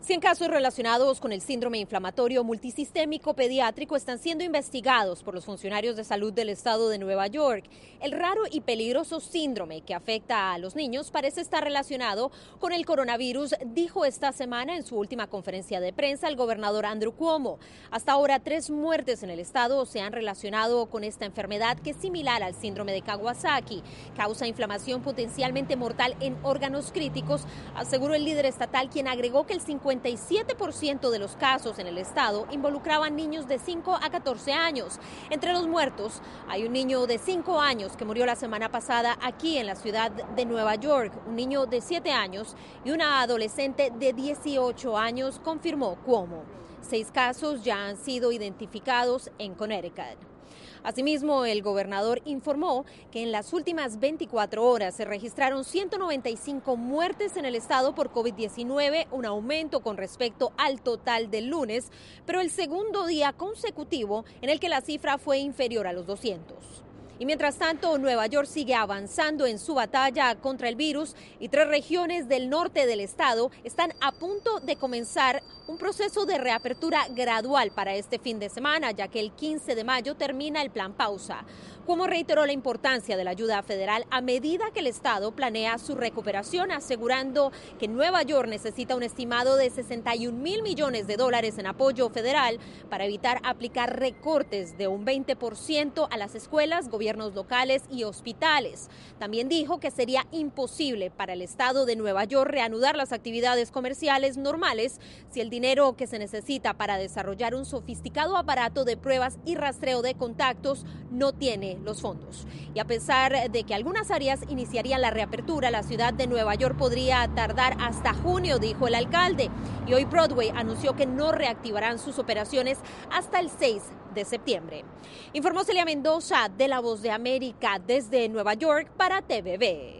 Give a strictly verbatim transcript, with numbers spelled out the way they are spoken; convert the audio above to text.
cien casos relacionados con el síndrome inflamatorio multisistémico pediátrico están siendo investigados por los funcionarios de salud del estado de Nueva York. El raro y peligroso síndrome que afecta a los niños parece estar relacionado con el coronavirus, dijo esta semana en su última conferencia de prensa el gobernador Andrew Cuomo. Hasta ahora, tres muertes en el estado se han relacionado con esta enfermedad que es similar al síndrome de Kawasaki. Causa inflamación potencialmente mortal en órganos críticos, aseguró el líder estatal, quien agregó que el cincuenta y siete por ciento de los casos en el estado involucraban niños de cinco a catorce años. Entre los muertos hay un niño de cinco años que murió la semana pasada aquí en la ciudad de Nueva York, un niño de siete años y una adolescente de dieciocho años, confirmó Cuomo. Seis casos ya han sido identificados en Connecticut. Asimismo, el gobernador informó que en las últimas veinticuatro horas se registraron ciento noventa y cinco muertes en el estado por COVID diecinueve, un aumento con respecto al total del lunes, pero el segundo día consecutivo en el que la cifra fue inferior a los doscientos. Y mientras tanto, Nueva York sigue avanzando en su batalla contra el virus y tres regiones del norte del estado están a punto de comenzar un proceso de reapertura gradual para este fin de semana, ya que el quince de mayo termina el plan pausa. Cuomo reiteró la importancia de la ayuda federal a medida que el estado planea su recuperación, asegurando que Nueva York necesita un estimado de sesenta y un mil millones de dólares en apoyo federal para evitar aplicar recortes de un veinte por ciento a las escuelas, gobiernos locales y hospitales. También dijo que sería imposible para el estado de Nueva York reanudar las actividades comerciales normales si el dinero que se necesita para desarrollar un sofisticado aparato de pruebas y rastreo de contactos no tiene los fondos. Y a pesar de que algunas áreas iniciarían la reapertura, la ciudad de Nueva York podría tardar hasta junio, dijo el alcalde. Y hoy Broadway anunció que no reactivarán sus operaciones hasta el seis de septiembre. Informó Celia Mendoza de La Voz de América desde Nueva York para T V B.